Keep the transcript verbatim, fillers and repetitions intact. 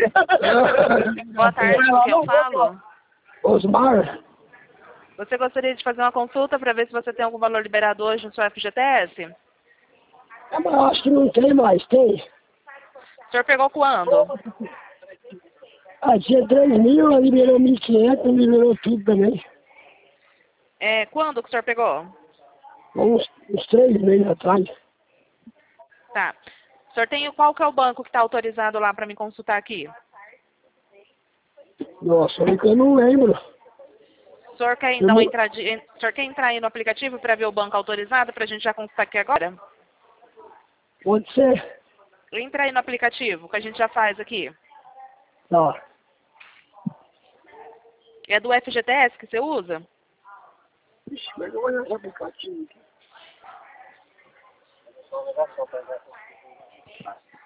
Boa tarde, com quem eu falo? Osmar. Você gostaria de fazer uma consulta para ver se você tem algum valor liberado hoje no seu F G T S? É, mas eu acho que não tem mais, tem? O senhor pegou quando? Ah, tinha três mil, ela liberou mil e quinhentos, liberou tudo também. É, quando que o senhor pegou? Uns, uns três meses atrás. Tá. O senhor tem qual que é o banco que está autorizado lá para me consultar aqui? Nossa, eu não lembro. O senhor quer então entrar, de, o senhor quer entrar aí no aplicativo para ver o banco autorizado para a gente já consultar aqui agora? Pode ser. Entra aí no aplicativo que a gente já faz aqui. Tá. É do F G T S que você usa? Ixi, mas eu vou olhar esse aplicativo aqui.